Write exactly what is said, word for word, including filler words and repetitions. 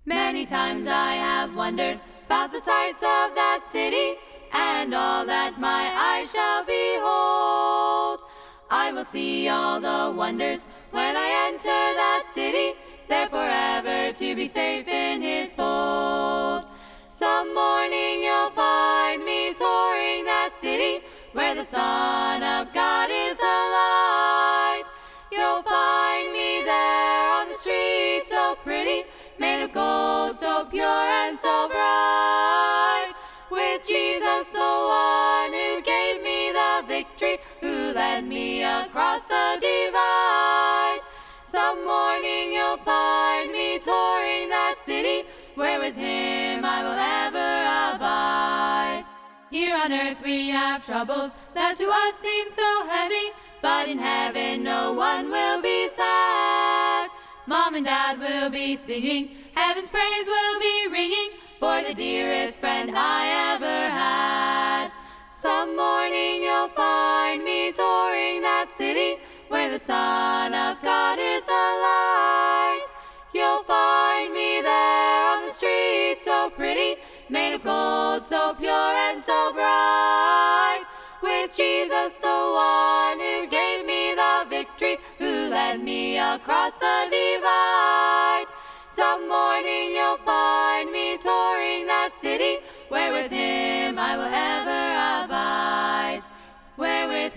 Many times I have wondered about the sights of that city, and all that my eyes shall behold. I will see all the wonders when I enter that city, there forever to be safe in his fold. Some morning you'll find me touring that city, where the Son of God is the light. You'll find me there on the streets so pretty, made of gold, so pure and so bright, with Jesus, the one who gave me the victory, who led me across the divide. Some morning you'll find me touring that city, where with him I will ever abide. Here on earth we have troubles that to us seem so heavy, but in heaven no one will be sad. Mom and Dad will be singing, heaven's praise will be ringing, for the dearest friend I ever had. Some morning you'll find me touring that city, where the Son of God is the light. You'll find me there on the streets so pretty, made of gold, so pure and so bright, with Jesus, the one who gave me the victory, who led me across the divide. Some morning you'll find me touring that city, where with him I will ever abide, where with